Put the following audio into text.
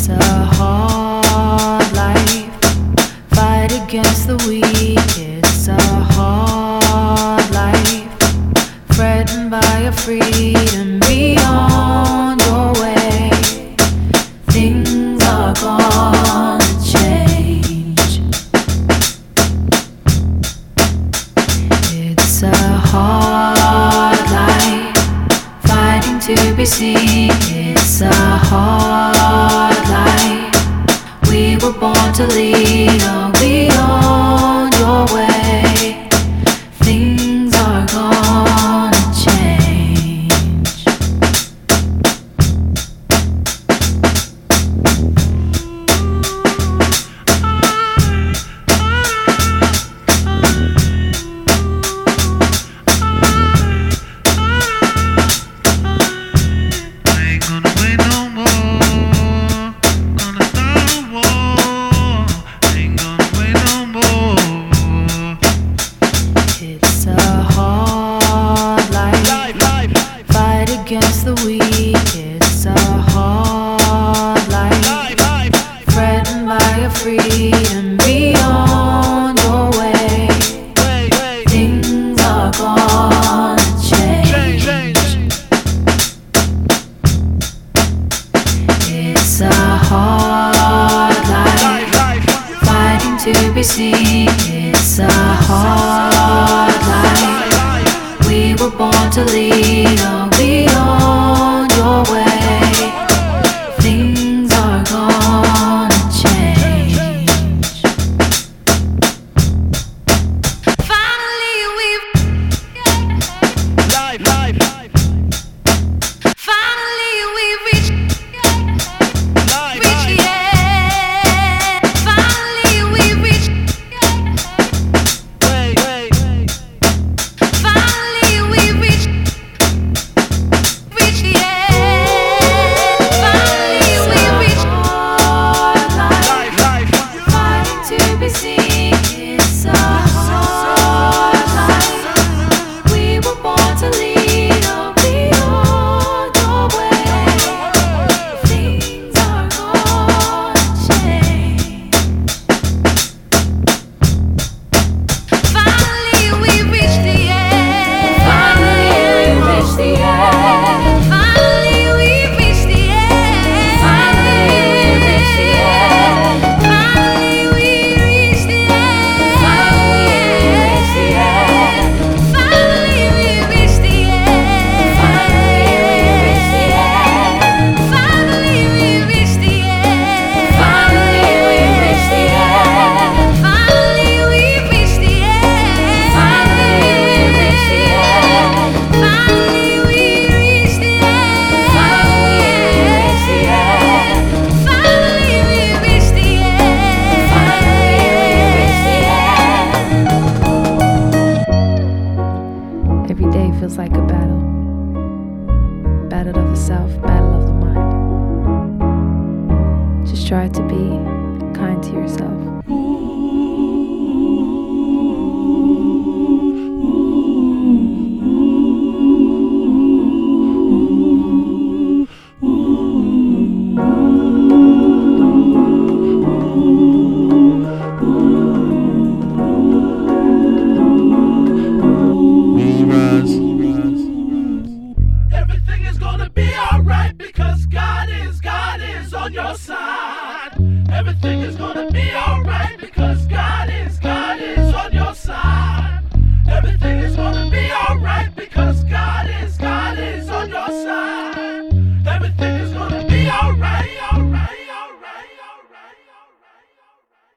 It's a hard life, fight against the weak. It's a hard life, threatened by a freedom beyond your way. Things are gonna change. It's a hard life, fighting to be seen. It's a hard life, we were born to lead on beyond your way. Things are gonna change. It's a hard life, fight against the weak. It's a hard life, threatened by a freedom beyond your way. Things are gonna change. It's a hard life, fighting to be seen. It's a hard life, we were born to lead on beyond your way. Things are gonna change. Finally we've finally we've reached the end. Finally we've reached. Finally we've reached the end. Finally we've reached life, fighting to be seen. It's a hard life, we were born to lead on beyond your way. Things are gonna change. Finally we've reached the end. Finally we've reached the end. Finally we've reached the end. Finally we've reached the end. Finally we've reached the end. Finally we've reached the end. Finally we've reached the end. Finally we've reached the end. Finally we've reached the end. Finally we've reached the end. Finally we've reached the end. Finally we've reached the end. Finally we've reached the end. Every day feels like a battle. Battle of the self, battle of the mind. Just try to be kind to yourself. Everything is gonna be alright because God is on your side. Everything is gonna